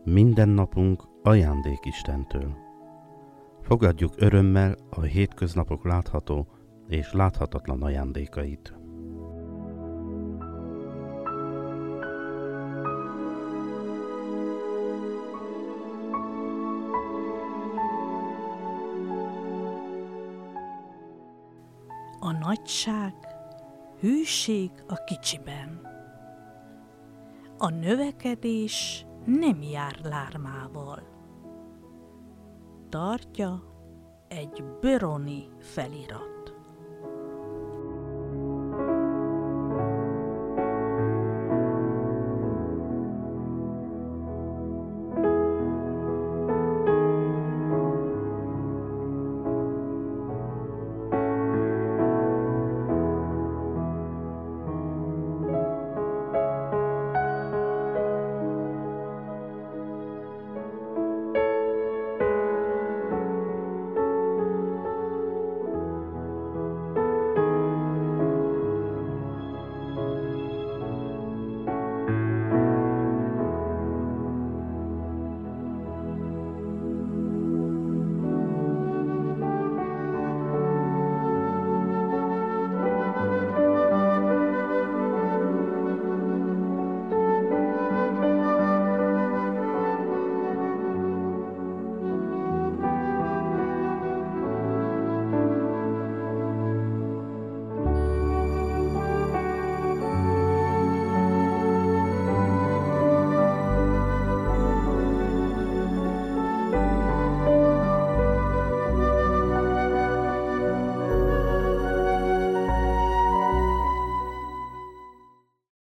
Minden napunk ajándék Istentől. Fogadjuk örömmel a hétköznapok látható és láthatatlan ajándékait. A nagyság, hűség a kicsiben. A növekedés nem jár lármával. Tartja egy böroni felirat.